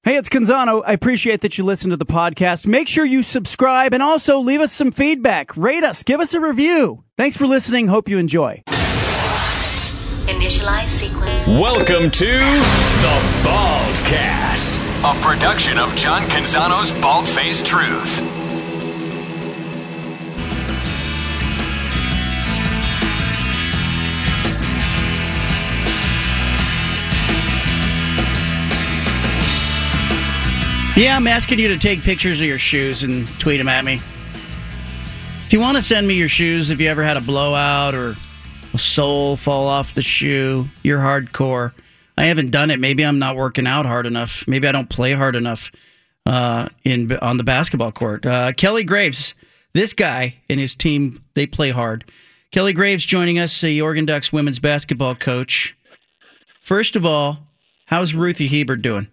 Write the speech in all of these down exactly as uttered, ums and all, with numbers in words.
Hey, it's Canzano. I appreciate that you listen to the podcast. Make sure you subscribe and also leave us some feedback. Rate us. Give us a review. Thanks for listening. Hope you enjoy. Initialize sequence. Welcome to The Baldcast, a production of John Canzano's Bald-Faced Truth. Yeah, I'm asking you to take pictures of your shoes and tweet them at me. If you want to send me your shoes, if you ever had a blowout or a sole fall off the shoe, you're hardcore. I haven't done it. Maybe I'm not working out hard enough. Maybe I don't play hard enough uh, in on the basketball court. Uh, Kelly Graves, this guy and his team, they play hard. Kelly Graves joining us, the Oregon Ducks women's basketball coach. First of all, how's Ruthie Hebert doing?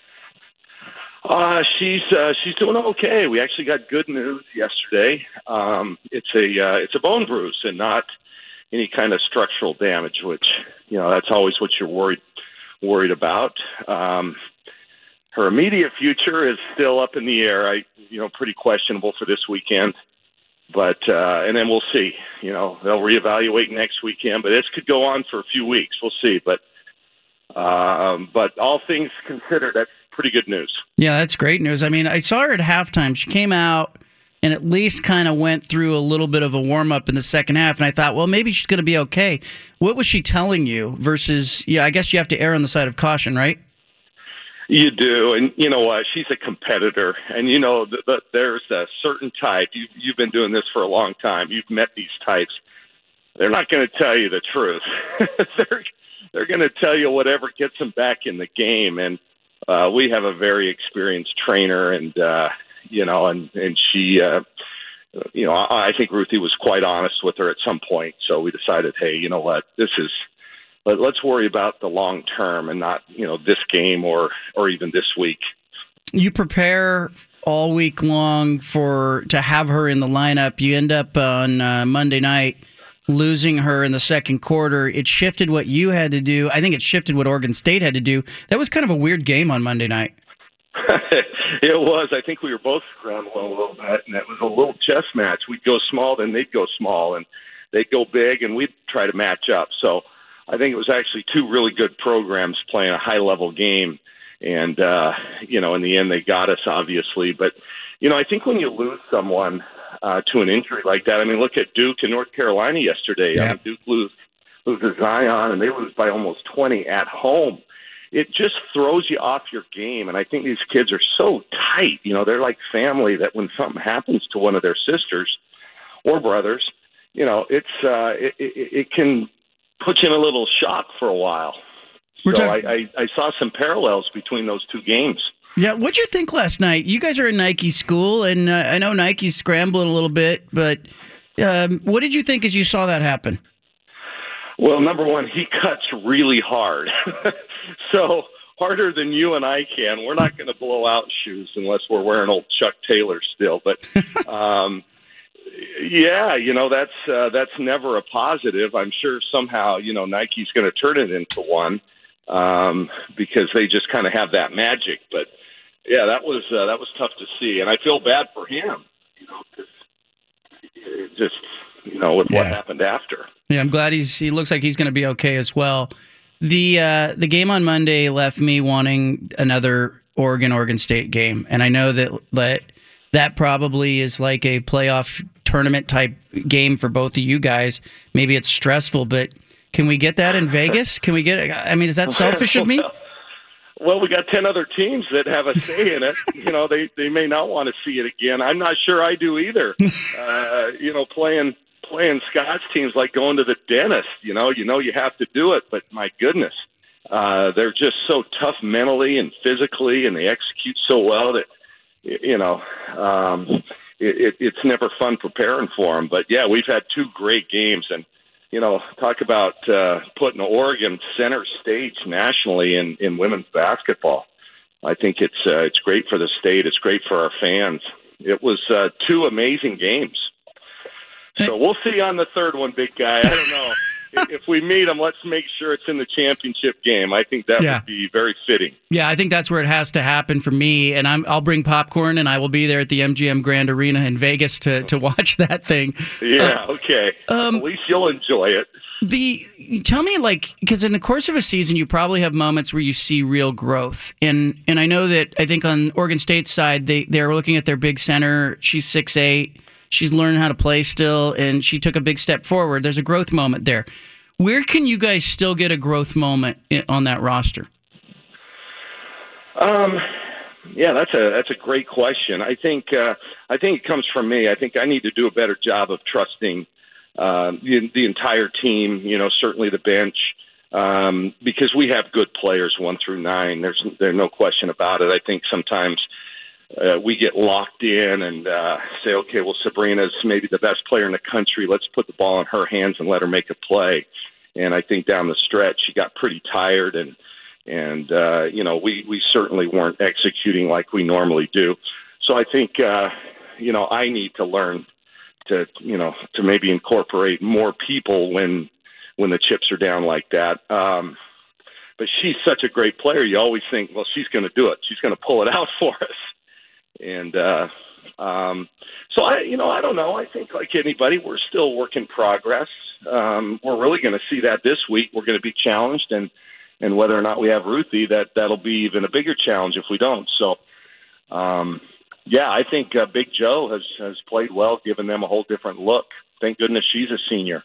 Uh, she's uh, she's doing okay. We actually got good news yesterday. Um, it's a uh, it's a bone bruise and not any kind of structural damage, which you know that's always what you're worried worried about. Um, her immediate future is still up in the air. I you know pretty questionable for this weekend, but uh, and then we'll see. You know they'll reevaluate next weekend, but this could go on for a few weeks. We'll see, but um, but all things considered, that's pretty good news. Yeah, that's great news. I mean, I saw her at halftime. She came out and at least kind of went through a little bit of a warm-up in the second half, and I thought, well, maybe she's going to be okay. What was she telling you versus, yeah, I guess you have to err on the side of caution, right? You do, and you know what? She's a competitor, and you know the, the, there's a certain type. You, you've been doing this for a long time. You've met these types. They're not going to tell you the truth. they're they're going to tell you whatever gets them back in the game, and Uh, we have a very experienced trainer, and uh, you know, and and she, uh, you know, I, I think Ruthie was quite honest with her at some point. So we decided, hey, you know what, this is let, let's worry about the long term and not, you know, this game or or even this week. You prepare all week long for to have her in the lineup. You end up on uh, Monday night losing her in the second quarter. It shifted what you had to do. I think it shifted what Oregon State had to do. That was kind of a weird game on Monday night. It was. I think we were both scrambling a little bit, and it was a little chess match. We'd go small, then they'd go small, and they'd go big, and we'd try to match up. So I think it was actually two really good programs playing a high-level game, and, uh, you know, in the end they got us, obviously. But, you know, I think when you lose someone Uh, to an injury like that. I mean, look at Duke and North Carolina yesterday. Yeah. I mean, Duke lose, loses Zion, and they lose by almost twenty at home. It just throws you off your game, and I think these kids are so tight. You know, they're like family that when something happens to one of their sisters or brothers, you know, it's uh, it, it, it can put you in a little shock for a while. We're so talking- I, I, I saw some parallels between those two games. Yeah, what'd you think last night? You guys are in Nike school, and uh, I know Nike's scrambling a little bit, but um, what did you think as you saw that happen? Well, number one, he cuts really hard. So harder than you and I can. We're not going to blow out shoes unless we're wearing old Chuck Taylor still. But, um, yeah, you know, that's uh, that's never a positive. I'm sure somehow, you know, Nike's going to turn it into one um, because they just kind of have that magic. But, yeah, that was uh, that was tough to see, and I feel bad for him, you know, cause just you know with yeah. what happened after. Yeah, I'm glad he's he looks like he's going to be okay as well. The uh, the game on Monday left me wanting another Oregon Oregon State game, and I know that that that probably is like a playoff tournament type game for both of you guys. Maybe it's stressful, but can we get that in Vegas? Can we get it? I mean, is that selfish of me? Well, we got ten other teams that have a say in it. You know, they, they may not want to see it again. I'm not sure I do either. Uh, you know, playing playing Scott's teams like going to the dentist. You know, you know you have to do it, but my goodness, uh, they're just so tough mentally and physically, and they execute so well that you know um, it, it, it's never fun preparing for them. But yeah, we've had two great games, and you know, talk about uh, putting Oregon center stage nationally in, in women's basketball. I think it's uh, it's great for the state. It's great for our fans. It was uh, two amazing games. So we'll see on the third one, big guy. I don't know. if we meet them, let's make sure it's in the championship game. I think that Yeah. would be very fitting. Yeah, I think that's where it has to happen for me. And I'm, I'll bring popcorn, and I will be there at the M G M Grand Arena in Vegas to, to watch that thing. Yeah, Uh, okay. um, At least you'll enjoy it. The tell me, like, because in the course of a season, you probably have moments where you see real growth, and and I know that I think on Oregon State's side, they they're looking at their big center. She's six eight. She's learning how to play still, and she took a big step forward. There's a growth moment there. Where can you guys still get a growth moment i- on that roster? Um, yeah, that's a that's a great question. I think uh, I think it comes from me. I think I need to do a better job of trusting uh, the, the entire team. You know, certainly the bench, um, because we have good players one through nine. There's there's no question about it. I think sometimes uh, we get locked in and uh, say, okay, well, Sabrina's maybe the best player in the country. Let's put the ball in her hands and let her make a play. And I think down the stretch, she got pretty tired, and and uh, you know, we we certainly weren't executing like we normally do. So I think uh, you know, I need to learn to you know to maybe incorporate more people when when the chips are down like that. Um, but she's such a great player. You always think, well, she's going to do it. She's going to pull it out for us. And uh, um, so I, you know, I don't know. I think like anybody, we're still work in progress. Um, we're really going to see that this week. We're going to be challenged, and and whether or not we have Ruthie, that that'll be even a bigger challenge if we don't. So, um, yeah, I think uh, Big Joe has has played well, given them a whole different look. Thank goodness she's a senior.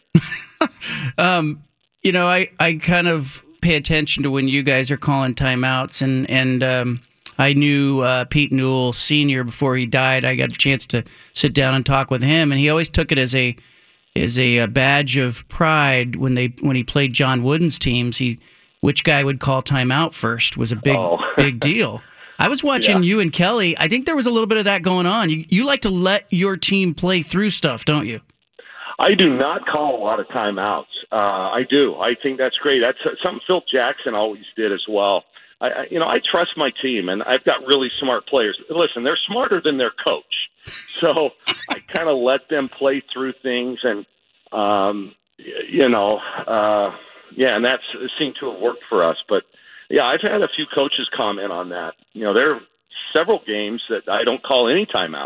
Um, you know, I, I kind of pay attention to when you guys are calling timeouts, and and um, I knew uh, Pete Newell Senior before he died. I got a chance to sit down and talk with him, and he always took it as a as a, a badge of pride when they when he played John Wooden's teams. He which guy would call timeout first was a big Oh. big deal. I was watching Yeah. you and Kelly. I think there was a little bit of that going on. You you like to let your team play through stuff, don't you? I do not call a lot of timeouts. Uh, I do. I think that's great. That's something Phil Jackson always did as well. I, I, you know, I trust my team, and I've got really smart players. Listen, they're smarter than their coach, so I kind of let them play through things, and um, y- you know, uh, yeah, and that's it seemed to have worked for us. But yeah, I've had a few coaches comment on that. You know, there are several games that I don't call any timeouts.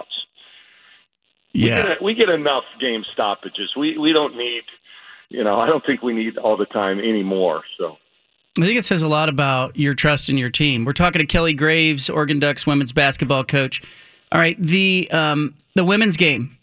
We get, we get enough game stoppages. We we don't need, you know, I don't think we need all the time anymore. So I think it says a lot about your trust in your team. We're talking to Kelly Graves, Oregon Ducks women's basketball coach. All right, the um, the women's game.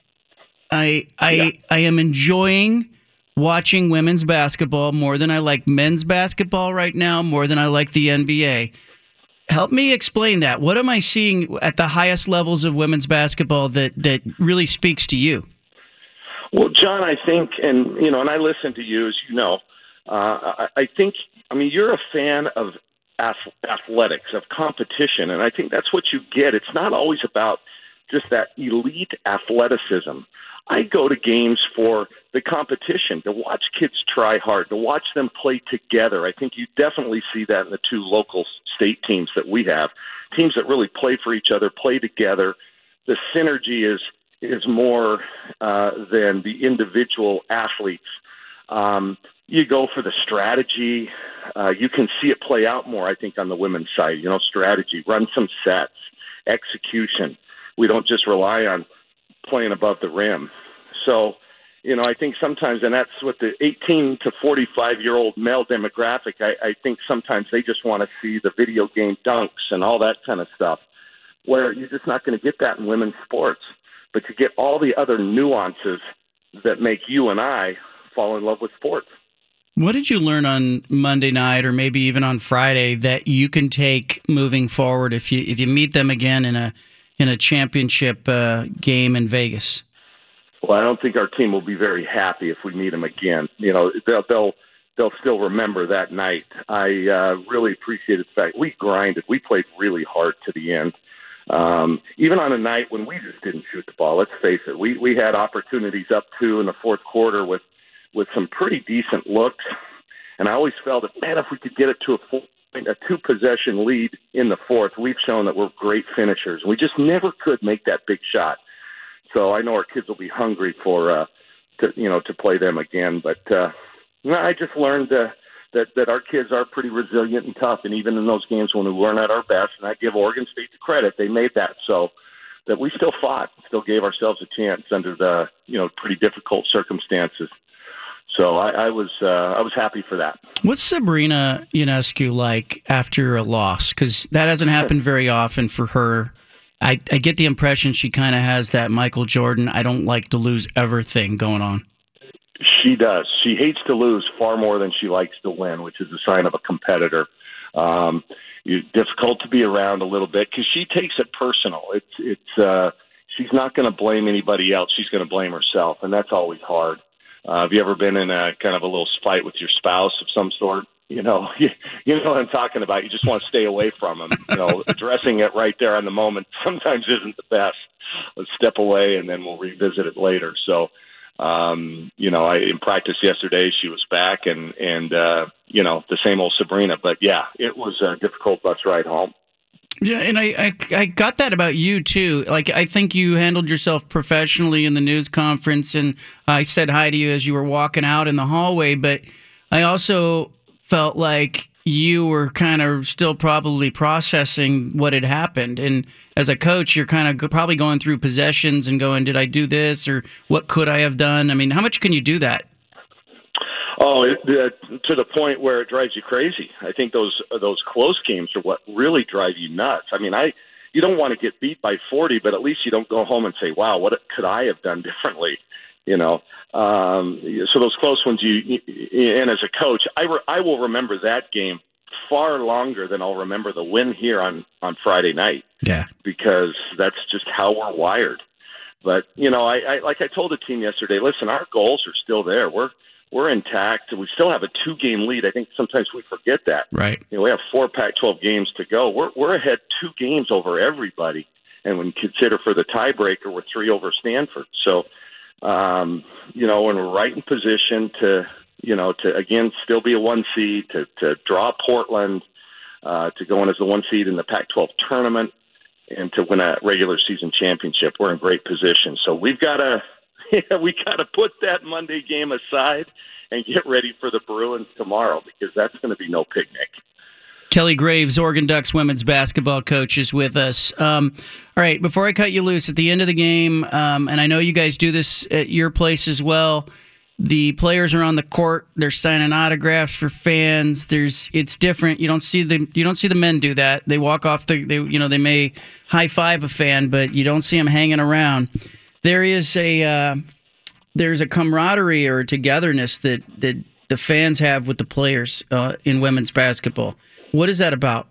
I I Yeah. I am enjoying watching women's basketball more than I like men's basketball right now, more than I like the N B A. Help me explain that. What am I seeing at the highest levels of women's basketball that, that really speaks to you? Well, John, I think, and you know, and I listen to you, as you know. Uh, I, I think, I mean, you're a fan of ath- athletics, of competition, and I think that's what you get. It's not always about just that elite athleticism. I go to games for the competition, to watch kids try hard, to watch them play together. I think you definitely see that in the two local state teams that we have, teams that really play for each other, play together. The synergy is is more uh, than the individual athletes. Um, you go for the strategy. Uh, you can see it play out more, I think, on the women's side. You know, strategy, run some sets, execution. We don't just rely on playing above the rim. So, you know, I think sometimes, and that's what the eighteen to forty-five-year-old male demographic, I, I think sometimes they just want to see the video game dunks and all that kind of stuff, where you're just not going to get that in women's sports. But you get all the other nuances that make you and I fall in love with sports. What did you learn on Monday night, or maybe even on Friday, that you can take moving forward if you if you meet them again in a in a championship uh, game in Vegas? Well, I don't think our team will be very happy if we meet them again. You know, they'll they'll, they'll still remember that night. I uh, really appreciated the fact we grinded. We played really hard to the end. Um, even on a night when we just didn't shoot the ball. Let's face it, we we had opportunities up to in the fourth quarter with with some pretty decent looks, and I always felt that, man, if we could get it to a four, a two possession lead in the fourth, we've shown that we're great finishers. We just never could make that big shot. So I know our kids will be hungry for uh, to you know to play them again. But uh, No, I just learned uh, that that our kids are pretty resilient and tough, and even in those games when we weren't at our best, and I give Oregon State the credit, they made that so that we still fought, still gave ourselves a chance under the you know pretty difficult circumstances. So I, I was uh, I was happy for that. What's Sabrina Ionescu like after a loss? Because that hasn't happened very often for her. I, I get the impression she kind of has that Michael Jordan, I don't like to lose ever thing going on. She does. She hates to lose far more than she likes to win, which is a sign of a competitor. Um, it's difficult to be around a little bit because she takes it personal. It's it's uh, she's not going to blame anybody else. She's going to blame herself, and that's always hard. Uh, have you ever been in a kind of a little fight with your spouse of some sort? You know, you, you know what I'm talking about. You just want to stay away from them. You know, addressing it right there on the moment sometimes isn't the best. Let's step away and then we'll revisit it later. So, um, you know, I in practice yesterday she was back and and uh, you know the same old Sabrina. But yeah, it was a difficult bus ride home. Yeah, and I, I I got that about you too. Like I think you handled yourself professionally in the news conference, and I said hi to you as you were walking out in the hallway. But I also felt like you were kind of still probably processing what had happened. And as a coach, you're kind of probably going through possessions and going, did I do this or what could I have done? I mean, how much can you do that? Oh, it, uh, to the point where it drives you crazy. I think those those close games are what really drive you nuts. I mean, I you don't want to get beat by forty, but at least you don't go home and say, wow, what could I have done differently? You know, um, so those close ones, you, you and as a coach, I, re, I will remember that game far longer than I'll remember the win here on, on Friday night. Yeah. Because that's just how we're wired. But, you know, I, I like I told the team yesterday, listen, our goals are still there. We're we're intact. We still have a two-game lead. I think sometimes we forget that. Right. You know, we have four Pac twelve games to go. We're we're ahead two games over everybody. And when you consider for the tiebreaker, we're three over Stanford. So, Um, you know, and we're right in position to, you know, to again still be a one seed, to to draw Portland, uh, to go in as the one seed in the Pac twelve tournament, and to win a regular season championship. We're in great position. So we've got to yeah, we got to put that Monday game aside and get ready for the Bruins tomorrow because that's going to be no picnic. Kelly Graves, Oregon Ducks women's basketball coach, is with us. Um, all right, before I cut you loose, at the end of the game, um, and I know you guys do this at your place as well, the players are on the court. They're signing autographs for fans. There's, it's different. You don't see the you don't see the men do that. They walk off the, they, you know, they may high five a fan, but you don't see them hanging around. There is a uh, there's a camaraderie or a togetherness that that the fans have with the players uh, in women's basketball. What is that about?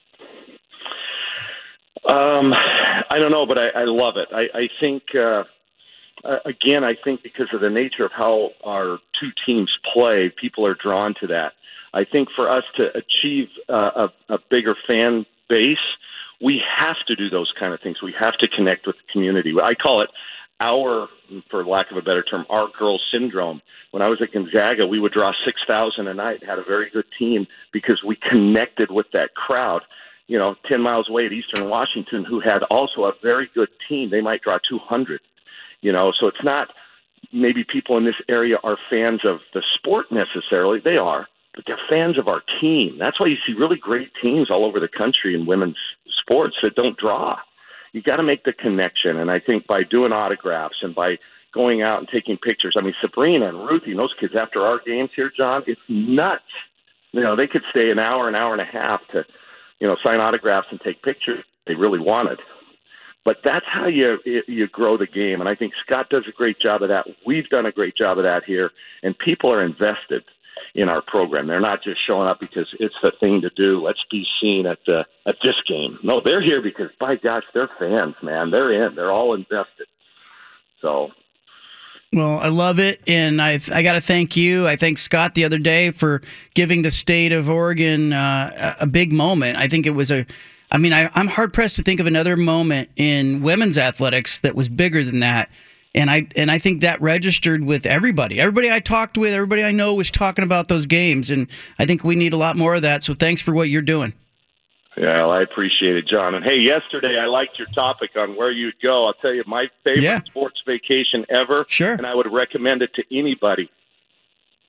Um, I don't know, but I, I love it. I, I think, uh, uh, again, I think because of the nature of how our two teams play, people are drawn to that. I think for us to achieve uh, a, a bigger fan base, we have to do those kind of things. We have to connect with the community. I call it our, for lack of a better term, our girl syndrome. When I was at Gonzaga, we would draw six thousand a night, had a very good team because we connected with that crowd. You know, ten miles away at Eastern Washington, who had also a very good team. They might draw two hundred, you know, so it's not maybe people in this area are fans of the sport necessarily. They are, but they're fans of our team. That's why you see really great teams all over the country in women's sports that don't draw. You got to make the connection. And I think by doing autographs and by going out and taking pictures, I mean, Sabrina and Ruthie and those kids after our games here, John, it's nuts. You know, they could stay an hour, an hour and a half to, you know, sign autographs and take pictures if they really wanted. But that's how you you grow the game. And I think Scott does a great job of that. We've done a great job of that here. And people are invested in our program. They're not just showing up because it's the thing to do. Let's be seen at the, at this game. No, they're here because, by gosh, they're fans, man. They're in. They're all invested. So... Well, I love it, and I I got to thank you. I thanked Scott the other day for giving the state of Oregon uh, a big moment. I think it was a, I mean, I, I'm hard-pressed to think of another moment in women's athletics that was bigger than that, and I and I think that registered with everybody. Everybody I talked with, everybody I know was talking about those games, and I think we need a lot more of that, so thanks for what you're doing. Yeah, well, I appreciate it, John. And, hey, yesterday I liked your topic on where you'd go. I'll tell you, my favorite yeah. sports vacation ever, sure. and I would recommend it to anybody.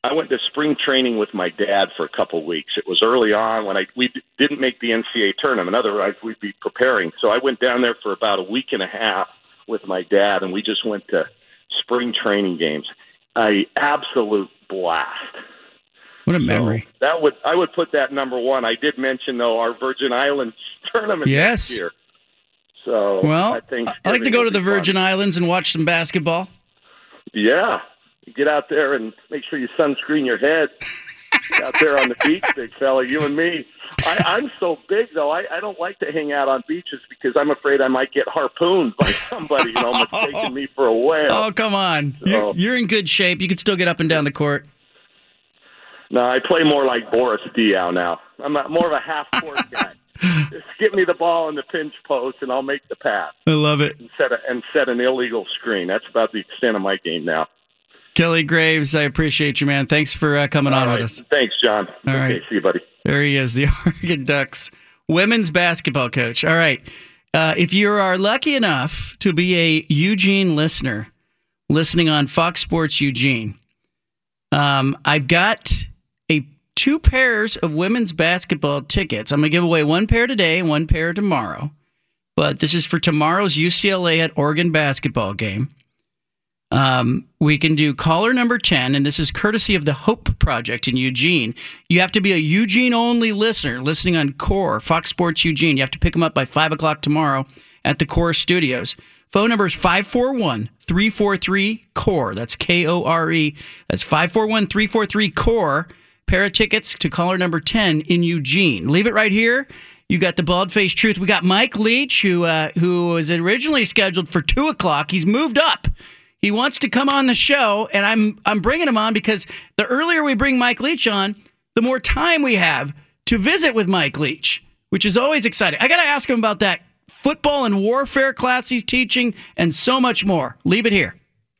I went to spring training with my dad for a couple of weeks. It was early on when I we d- didn't make the N C double A tournament. Otherwise, we'd be preparing. So I went down there for about a week and a half with my dad, and we just went to spring training games. A absolute blast. What a memory. So that would I would put that number one. I did mention, though, our Virgin Islands tournament yes. this year. So well, I think I like to go to the Virgin fun. Islands and watch some basketball. Yeah. Get out there and make sure you sunscreen your head. Get out there on the beach, big fella, you and me. I, I'm so big, though, I, I don't like to hang out on beaches because I'm afraid I might get harpooned by somebody, you know, mistaking me for a whale. Oh, come on. So, you're, you're in good shape. You can still get up and down the court. No, I play more like Boris Diaw now. I'm a, more of a half-court guy. Just give me the ball in the pinch post, and I'll make the pass. I love it. And set, a, and set an illegal screen. That's about the extent of my game now. Kelly Graves, I appreciate you, man. Thanks for uh, coming All on right. with us. Thanks, John. All okay, right. See you, buddy. There he is, the Oregon Ducks women's basketball coach. All right. Uh, if you are lucky enough to be a Eugene listener, listening on Fox Sports Eugene, um, I've got a two pairs of women's basketball tickets. I'm going to give away one pair today and one pair tomorrow. But this is for tomorrow's U C L A at Oregon basketball game. Um, we can do caller number ten, and this is courtesy of the Hope Project in Eugene. You have to be a Eugene-only listener, listening on Core, Fox Sports Eugene. You have to pick them up by five o'clock tomorrow at the Core Studios. Phone number is five four one, three four three, CORE. That's K O R E. That's five four one, three four three, CORE. Pair of tickets to caller number ten in Eugene. Leave it right here. You got the Bald-Faced Truth. We got Mike Leach, who uh, who was originally scheduled for two o'clock. He's moved up. He wants to come on the show, and I'm I'm bringing him on because the earlier we bring Mike Leach on, the more time we have to visit with Mike Leach, which is always exciting. I got to ask him about that football and warfare class he's teaching and so much more. Leave it here.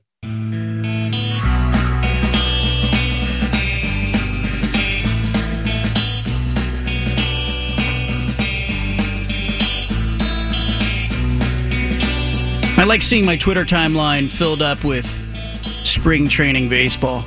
I like seeing my Twitter timeline filled up with spring training baseball.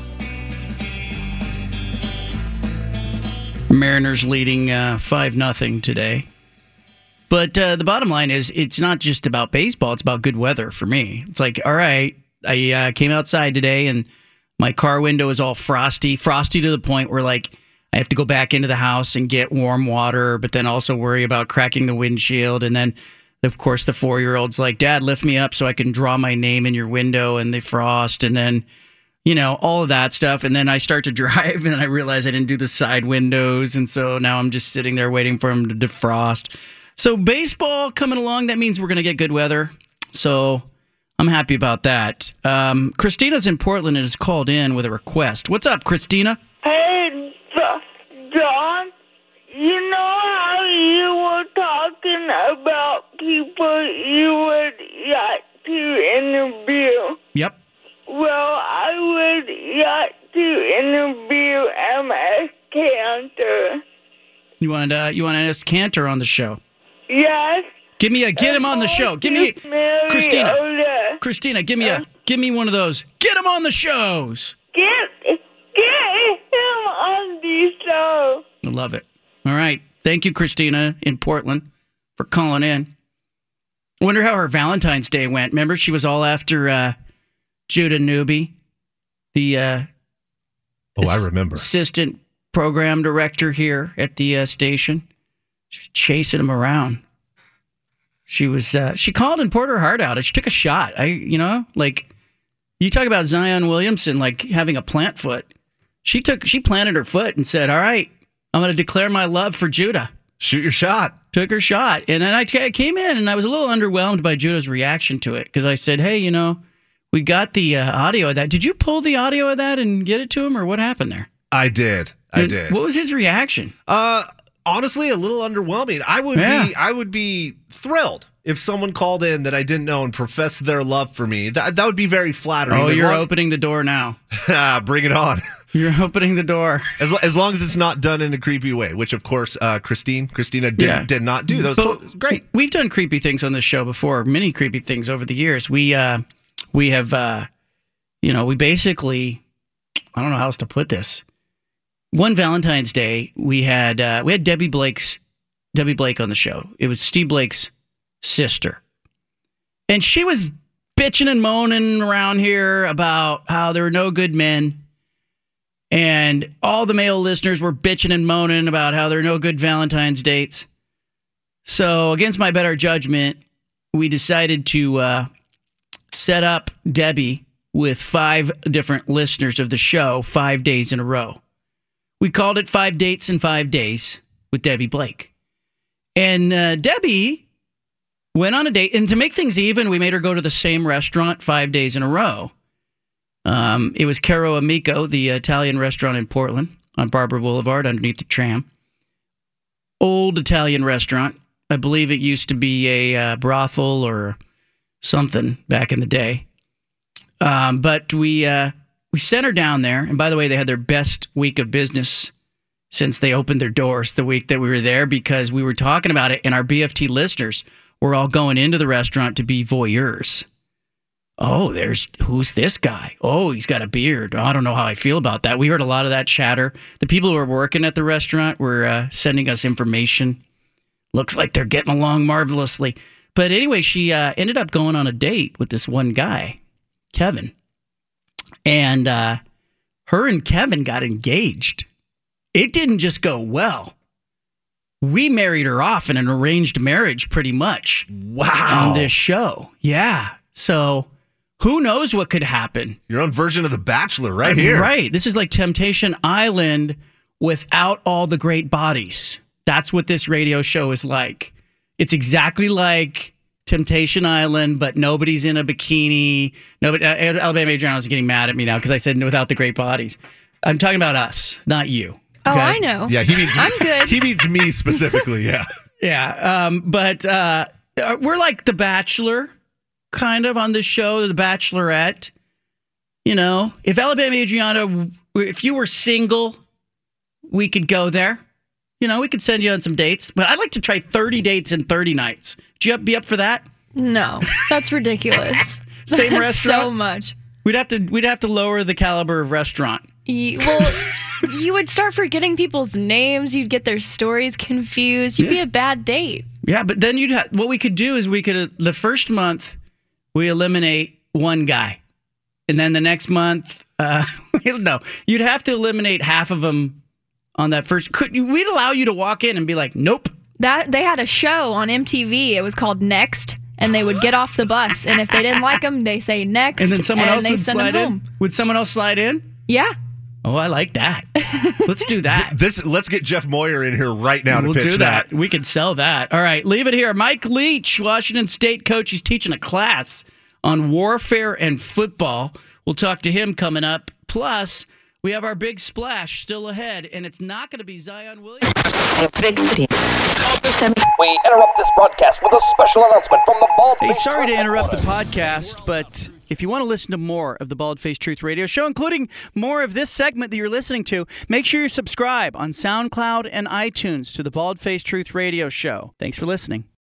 Mariners leading uh, five nothing today. But uh, the bottom line is it's not just about baseball. It's about good weather for me. It's like, all right, I uh, came outside today and my car window is all frosty, frosty to the point where like I have to go back into the house and get warm water, but then also worry about cracking the windshield. And then of course, the four-year-old's like, Dad, lift me up so I can draw my name in your window and the frost. And then, you know, all of that stuff. And then I start to drive and I realize I didn't do the side windows. And so now I'm just sitting there waiting for him to defrost. So baseball coming along, that means we're going to get good weather. So I'm happy about that. Um, Christina's in Portland and has called in with a request. What's up, Christina? Hey, John. You know how you were talking about people you would like to interview? Yep. Well, I would like to interview M S Cantor. You wanted uh, you wanted S. Cantor on the show? Yes. Give me a get him on the show. Give me Christina. Christina, give me a give me one of those. Get him on the shows. Get get him on the show. I love it. All right. Thank you, Christina in Portland, for calling in. I wonder how her Valentine's Day went. Remember, she was all after uh, Judah Newby, the uh, oh, I remember. assistant program director here at the uh, station. She was chasing him around. She was. Uh, she called and poured her heart out. She took a shot. I, you know, like you talk about Zion Williamson, like having a plant foot. She took. She planted her foot and said, "All right, I'm going to declare my love for Judah." Shoot your shot. Took her shot. And then I came in and I was a little underwhelmed by Judah's reaction to it because I said, hey, you know, we got the uh, audio of that. Did you pull the audio of that and get it to him or what happened there? I did. I and did. What was his reaction? Uh, honestly, a little underwhelming. I would yeah. be I would be thrilled if someone called in that I didn't know and professed their love for me. That, that would be very flattering. Oh, as you're long- opening the door now. Bring it on. You're opening the door. As, as long as it's not done in a creepy way, which, of course, uh, Christine, Christina did, yeah. did not do. That was But to- great. We've done creepy things on this show before, many creepy things over the years. We uh, we have, uh, you know, we basically I don't know how else to put this. One Valentine's Day, we had uh, we had Debbie Blake's Debbie Blake on the show. It was Steve Blake's sister, and she was bitching and moaning around here about how there were no good men, and all the male listeners were bitching and moaning about how there are no good Valentine's dates. So, against my better judgment, we decided to uh, set up Debbie with five different listeners of the show five days in a row. We called it Five Dates in Five Days with Debbie Blake. And uh, Debbie went on a date. And to make things even, we made her go to the same restaurant five days in a row. Um, it was Caro Amico, the Italian restaurant in Portland on Barbara Boulevard underneath the tram. Old Italian restaurant. I believe it used to be a uh, brothel or something back in the day. Um, but we uh, we sent her down there. And by the way, they had their best week of business since they opened their doors the week that we were there, because we were talking about it and our B F T listeners were all going into the restaurant to be voyeurs. Oh, there's who's this guy? Oh, he's got a beard. I don't know how I feel about that. We heard a lot of that chatter. The people who were working at the restaurant were uh, sending us information. Looks like they're getting along marvelously. But anyway, she uh, ended up going on a date with this one guy, Kevin. And uh, her and Kevin got engaged. It didn't just go well. We married her off in an arranged marriage pretty much. Wow. On this show. Yeah. So who knows what could happen? Your own version of The Bachelor right here. Right. This is like Temptation Island without all the great bodies. That's what this radio show is like. It's exactly like Temptation Island, but nobody's in a bikini. Nobody. Uh, Alabama Adriano is getting mad at me now because I said without the great bodies. I'm talking about us, not you. Oh, okay? I know. Yeah, he means I'm good. He means me specifically. Yeah. Yeah. Um, but uh, we're like The Bachelor, kind of on this show, The Bachelorette. You know, if Alabama Adriano, if you were single, we could go there. You know, we could send you on some dates, but I'd like to try thirty dates in thirty nights. Would you be up for that? No, that's ridiculous. Same That's restaurant? so much. We'd have to we'd have to lower the caliber of restaurant. You, well, you would start forgetting people's names. You'd get their stories confused. You'd Yeah. be a bad date. Yeah, but then you'd have, what we could do is we could, uh, the first month, we eliminate one guy. And then the next month, uh, no, you'd have to eliminate half of them on that first. Could we'd allow you to walk in and be like, nope. That they had a show on M T V. It was called Next, and they would get off the bus, and if they didn't like them, they say next, And then someone else they would send slide them in. home. Would someone else slide in? Yeah. Oh, I like that. Let's do that. This. Let's get Jeff Moyer in here right now to We'll pitch do that. that. We could sell that. All right, leave it here. Mike Leach, Washington State coach. He's teaching a class on warfare and football. We'll talk to him coming up. Plus, we have our big splash still ahead, and it's not going to be Zion Williams. We interrupt this broadcast with a special announcement from the Bald Hey, Face sorry to Truth interrupt the Reporter. podcast, but if you want to listen to more of the Bald Face Truth Radio Show, including more of this segment that you're listening to, make sure you subscribe on SoundCloud and iTunes to the Bald Face Truth Radio Show. Thanks for listening.